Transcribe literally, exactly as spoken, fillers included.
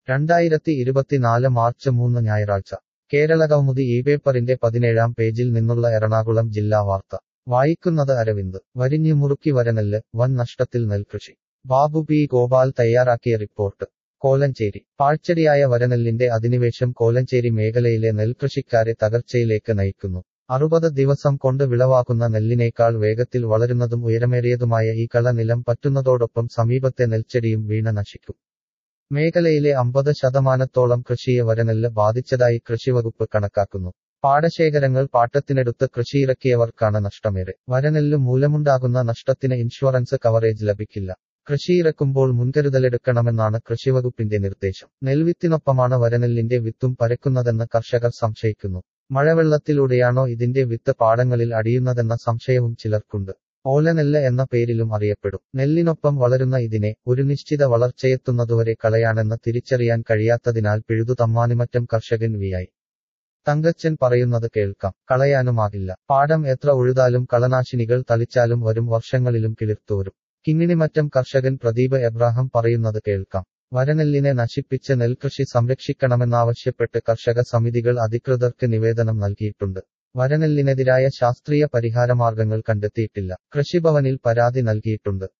രണ്ടായിരത്തി ഇരുപത്തിനാല് മാർച്ച് മൂന്ന് ഞായറാഴ്ച കേരളകൗമുദി ഈ പേപ്പറിന്റെ പതിനേഴാം പേജിൽ നിന്നുള്ള എറണാകുളം ജില്ലാ വാർത്ത വായിക്കുന്നത് അരവിന്ദ് വരിഞ്ഞു മുറുക്കി വരനെല്ല് വൻ നഷ്ടത്തിൽ നെൽകൃഷി ബാബു പി ഗോപാൽ തയ്യാറാക്കിയ റിപ്പോർട്ട് കോലഞ്ചേരി പാഴ്ചെടിയായ വരനെല്ലിന്റെ അധിനിവേശം കോലഞ്ചേരി മേഖലയിലെ നെൽകൃഷിക്കാരെ തകർച്ചയിലേക്ക് നയിക്കുന്നു അറുപത് ദിവസം കൊണ്ട് വിളവാക്കുന്ന നെല്ലിനേക്കാൾ വേഗത്തിൽ വളരുന്നതും ഉയരമേറിയതുമായ ഈ കള നിലം പറ്റുന്നതോടൊപ്പം സമീപത്തെ നെൽച്ചെടിയും വീണ നശിക്കും മേഖലയിലെ അമ്പത് ശതമാനത്തോളം കൃഷിയെ വരനെല്ല് ബാധിച്ചതായി കൃഷിവകുപ്പ് കണക്കാക്കുന്നു പാടശേഖരങ്ങൾ പാട്ടത്തിനെടുത്ത് കൃഷിയിറക്കിയവർക്കാണ് നഷ്ടമേറെ വരനെല്ല് മൂലമുണ്ടാകുന്ന നഷ്ടത്തിന് ഇൻഷുറൻസ് കവറേജ് ലഭിക്കില്ല കൃഷിയിറക്കുമ്പോൾ മുൻകരുതലെടുക്കണമെന്നാണ് കൃഷിവകുപ്പിന്റെ നിർദ്ദേശം നെൽവിത്തിനൊപ്പമാണ് വരനെല്ലിന്റെ വിത്തും പരക്കുന്നതെന്ന് കർഷകർ സംശയിക്കുന്നു മഴവെള്ളത്തിലൂടെയാണോ ഇതിന്റെ വിത്ത് പാടങ്ങളിൽ അടിയുന്നതെന്ന സംശയവും ചിലർക്കുണ്ട് ഓലനെല്ല് എന്ന പേരിലും അറിയപ്പെടും നെല്ലിനൊപ്പം വളരുന്ന ഇതിനെ ഒരു നിശ്ചിത വളർച്ചയെത്തുന്നതുവരെ കളയാണെന്ന് തിരിച്ചറിയാൻ കഴിയാത്തതിനാൽ പിഴുതു തമ്മാനിമറ്റം കർഷകൻ വിയായി തങ്കച്ചൻ പറയുന്നത് കേൾക്കാം കളയാനുമാകില്ല പാടം എത്ര ഉഴുതാലും കളനാശിനികൾ തളിച്ചാലും വരും വർഷങ്ങളിലും കിളിർത്തുവരും കിങ്ങിണിമറ്റം കർഷകൻ പ്രദീപ് എബ്രാഹിം പറയുന്നത് കേൾക്കാം വരനെല്ലിനെ നശിപ്പിച്ച് നെൽകൃഷി സംരക്ഷിക്കണമെന്നാവശ്യപ്പെട്ട് കർഷക സമിതികൾ അധികൃതർക്ക് നിവേദനം നൽകിയിട്ടുണ്ട് വരനെല്ലിനെതിരായ ശാസ്ത്രീയ പരിഹാരമാർഗങ്ങൾ കണ്ടെത്തിയിട്ടില്ല കൃഷിഭവനിൽ പരാതി നൽകിയിട്ടുണ്ട്